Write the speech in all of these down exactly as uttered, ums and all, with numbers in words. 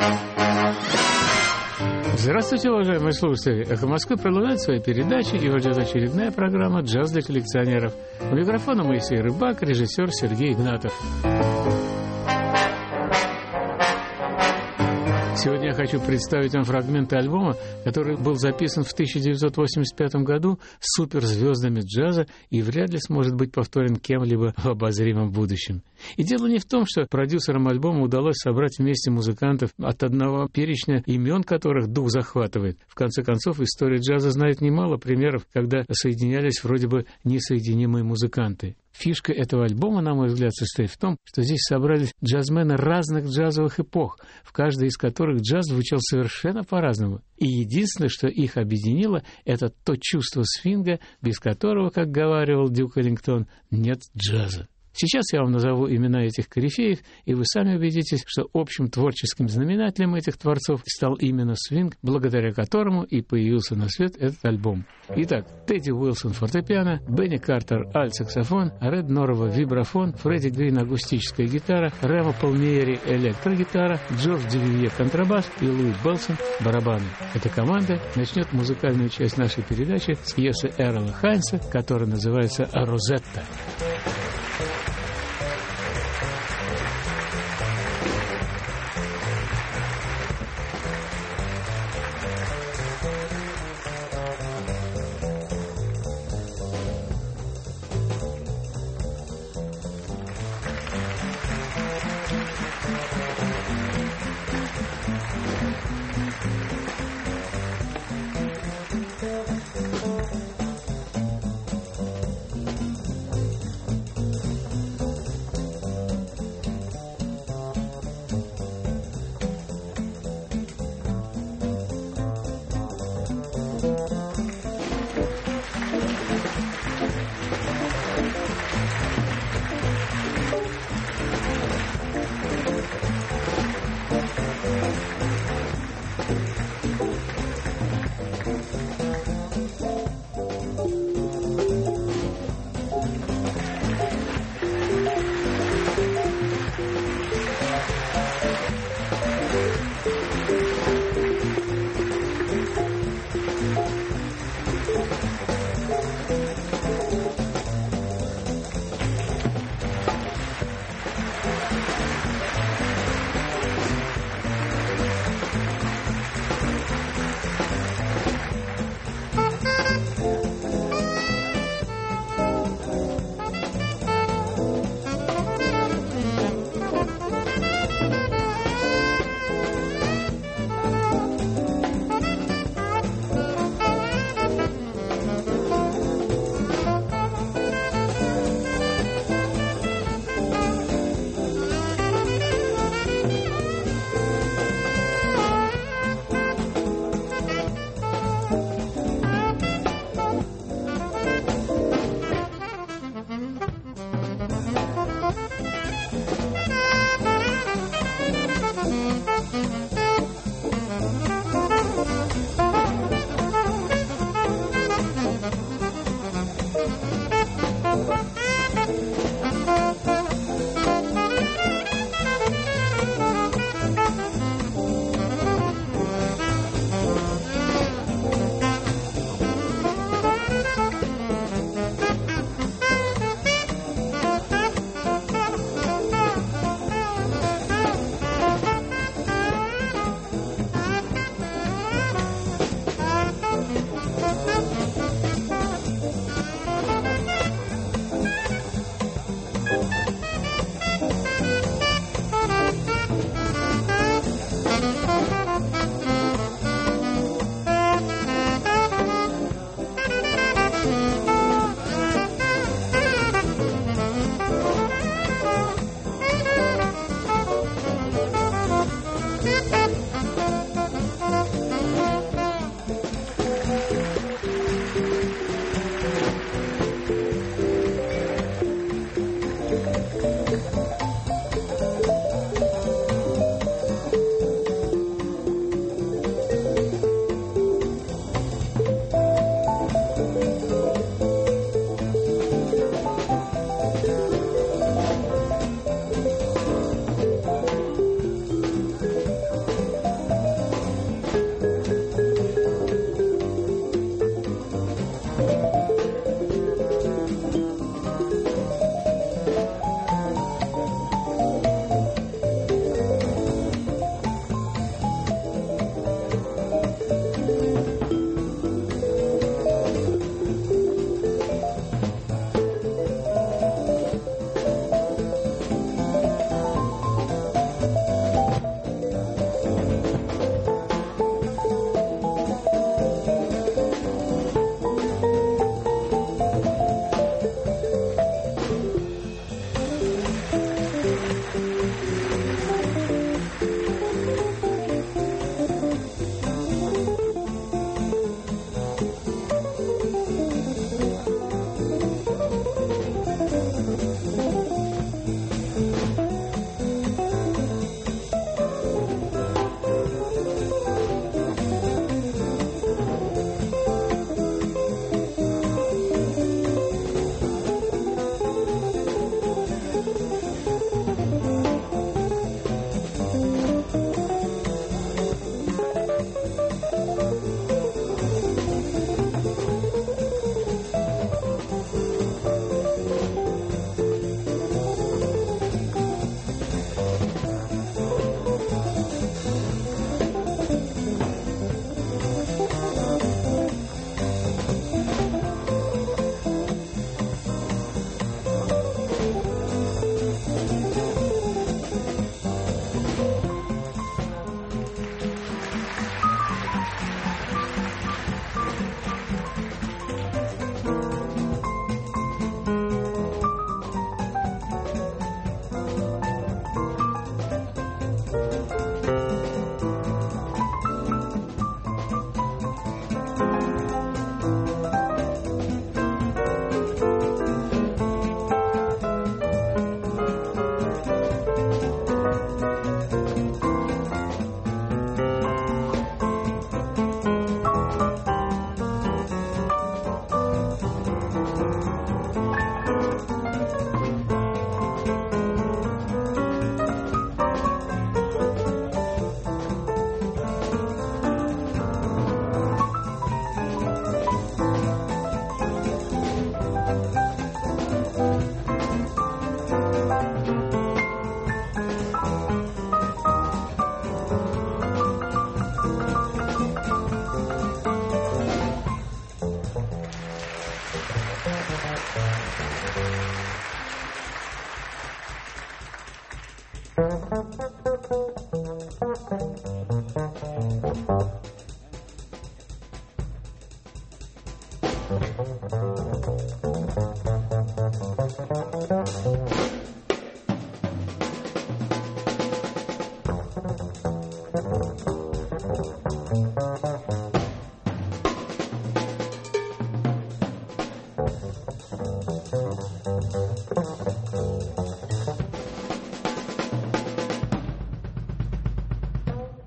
Здравствуйте, уважаемые слушатели! «Эхо Москвы» продолжает свои передачи, и вот идет очередная программа «Джаз для коллекционеров». У микрофона Моисей Рыбак, режиссер Сергей Игнатов. Сегодня я хочу представить вам фрагменты альбома, который был записан в тысяча девятьсот восемьдесят пятом году суперзвездами джаза и вряд ли сможет быть повторен кем-либо в обозримом будущем. И дело не в том, что продюсерам альбома удалось собрать вместе музыкантов, от одного перечня имен которых дух захватывает. В конце концов, история джаза знает немало примеров, когда соединялись вроде бы несоединимые музыканты. Фишка этого альбома, на мой взгляд, состоит в том, что здесь собрались джазмены разных джазовых эпох, в каждой из которых джаз звучал совершенно по-разному. И единственное, что их объединило, это то чувство свинга, без которого, как говаривал Дюк Эллингтон, нет джаза. Сейчас я вам назову имена этих корифеев, и вы сами убедитесь, что общим творческим знаменателем этих творцов стал именно свинг, благодаря которому и появился на свет этот альбом. Итак, Тедди Уилсон — фортепиано, Бенни Картер — альт-саксофон, Ред Норва — вибрафон, Фредди Грин — акустическая гитара, Ремо Палмиери — электрогитара, Джордж Дювивье — контрабас и Луи Белсон — барабаны. Эта команда начнет музыкальную часть нашей передачи с пьесы Эрла Хайнса, которая называется «Розетта».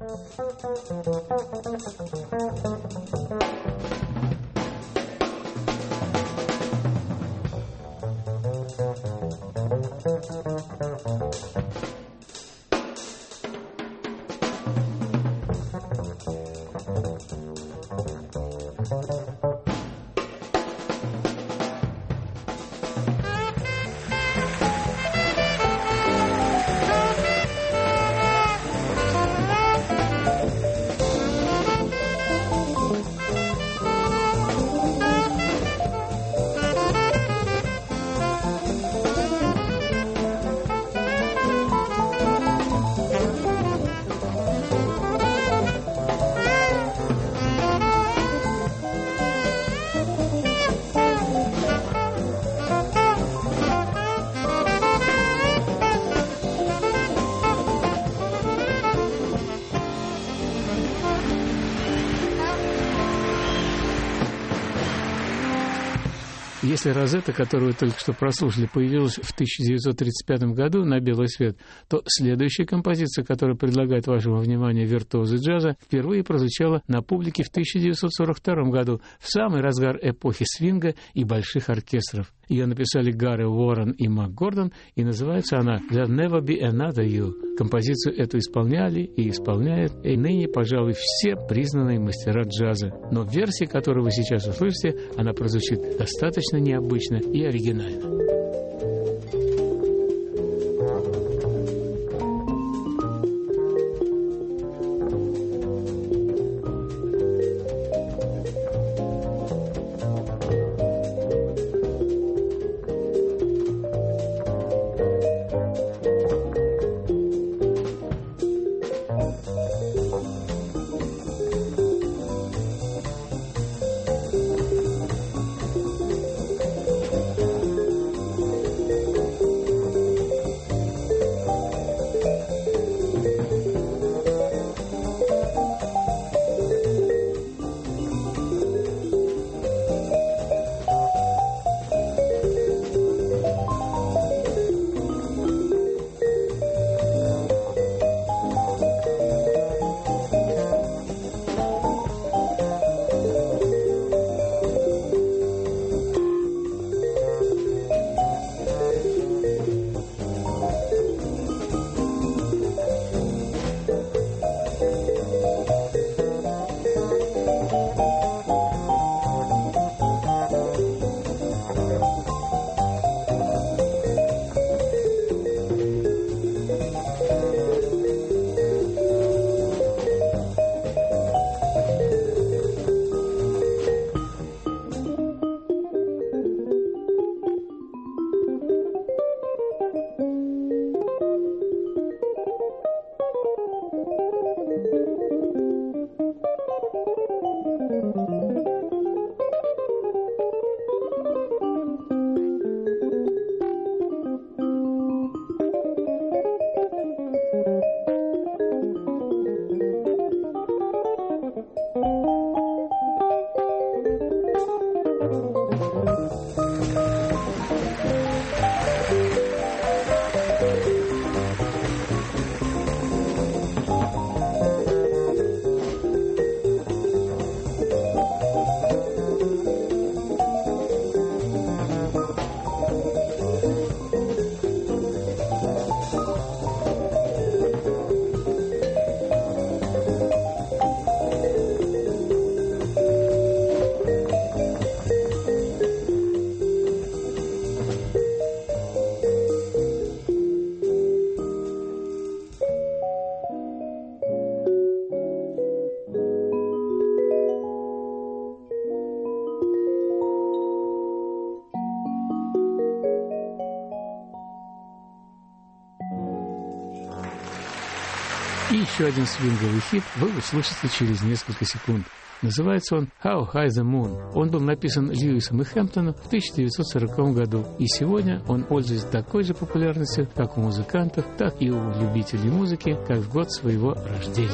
Если «Розетта», которую вы только что прослушали, появилась в тысяча девятьсот тридцать пятом году на белый свет, то следующая композиция, которую предлагает вашему вниманию виртуозы джаза, впервые прозвучала на публике в тысяча девятьсот сорок втором году, в самый разгар эпохи свинга и больших оркестров. Ее написали Гарри Уоррен и Мак Гордон, и называется она «There'll never be another you». Композицию эту исполняли и исполняют и ныне, пожалуй, все признанные мастера джаза. Но в версии, которую вы сейчас услышите, она прозвучит достаточно необычно и оригинально. И еще один свинговый хит вы услышите через несколько секунд. Называется он «How High the Moon». Он был написан Льюисом и Хэмптоном в тысяча девятьсот сороковом году. И сегодня он пользуется такой же популярностью, как у музыкантов, так и у любителей музыки, как в год своего рождения.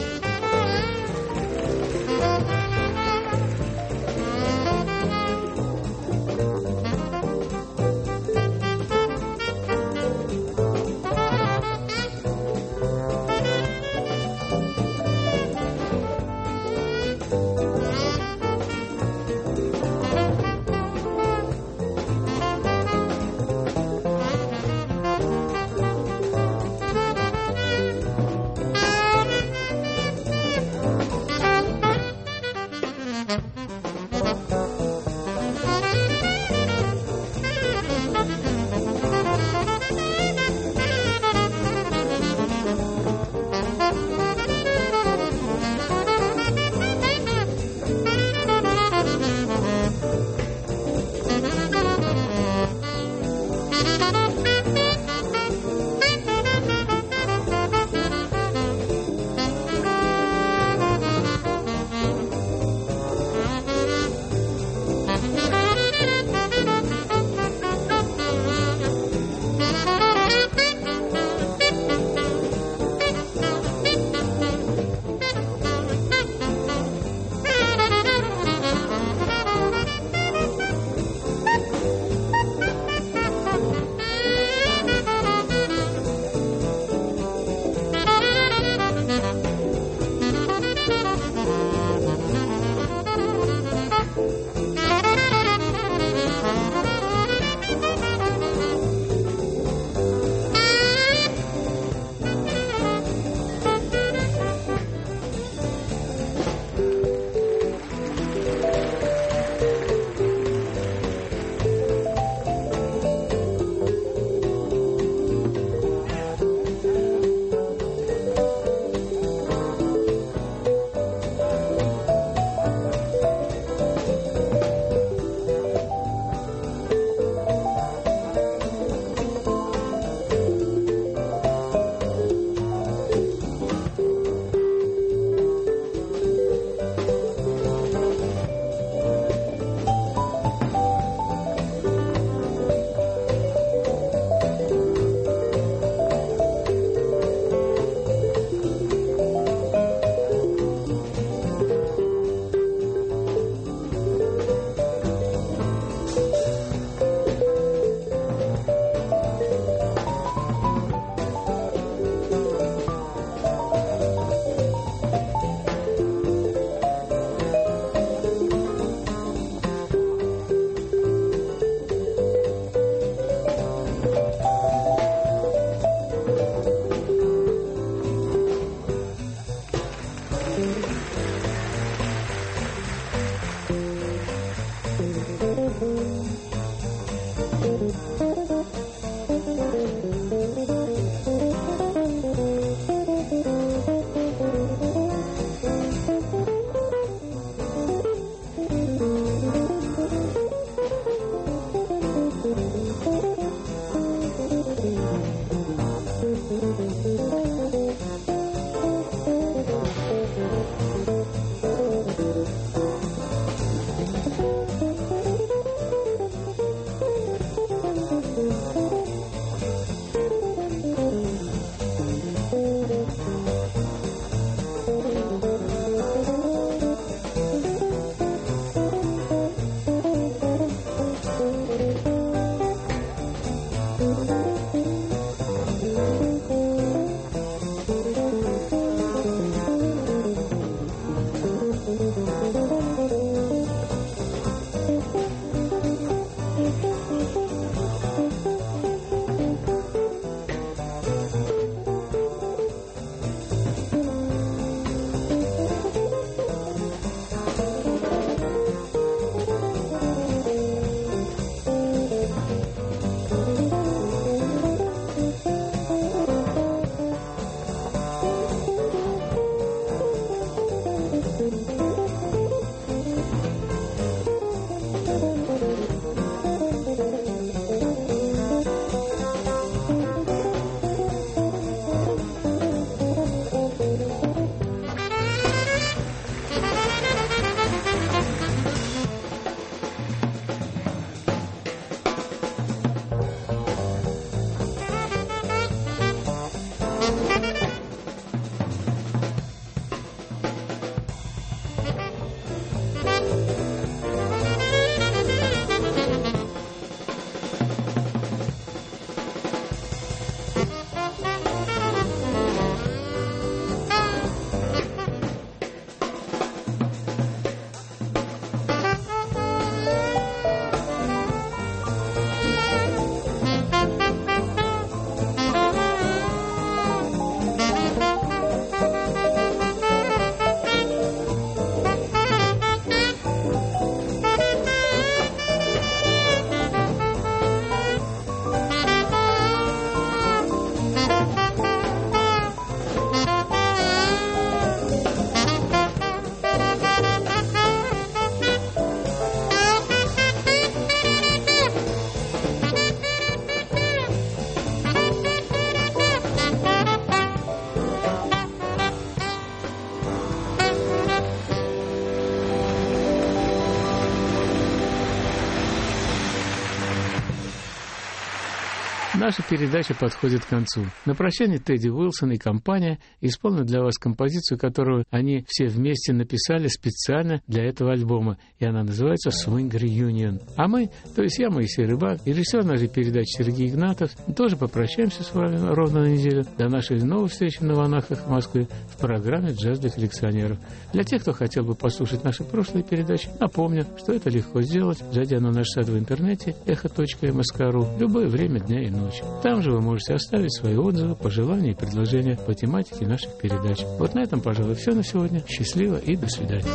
наша передача подходит к концу. На прощание Тедди Уилсон и компания исполнят для вас композицию, которую они все вместе написали специально для этого альбома, и она называется «Swing Reunion». А мы, то есть я, Моисей Рыбак, и режиссер нашей передачи Сергей Игнатов, тоже попрощаемся с вами ровно на неделю до нашей новой встречи на волнах в Москве в программе «Джаз для коллекционеров». Для тех, кто хотел бы послушать наши прошлые передачи, напомню, что это легко сделать, зайдя на наш сайт в интернете эхо точка эм эс ка точка ру в любое время дня и ночи. Там же вы можете оставить свои отзывы, пожелания и предложения по тематике наших передач. Вот на этом, пожалуй, все на сегодня. Счастливо и до свидания.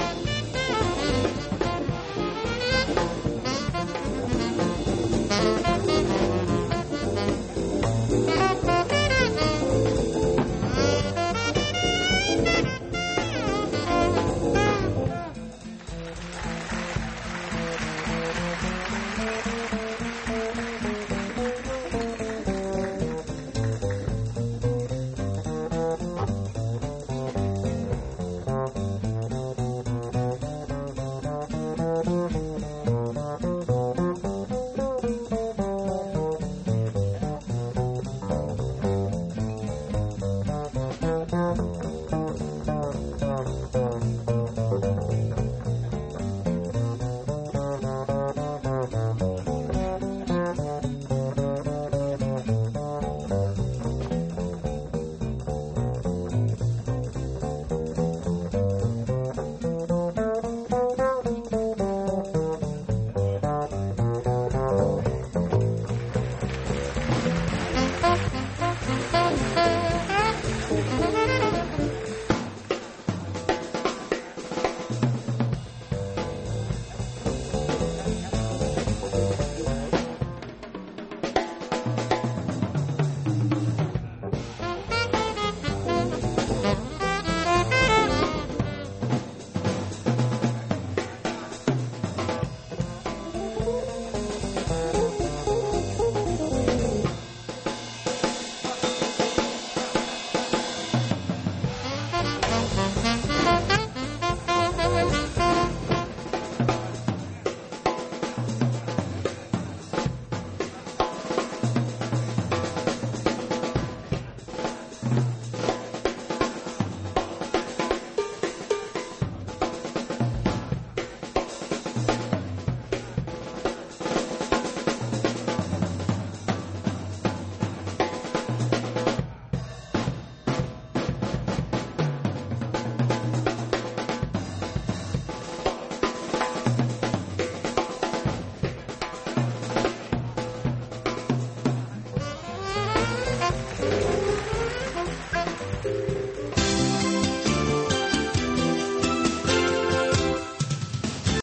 Thank you.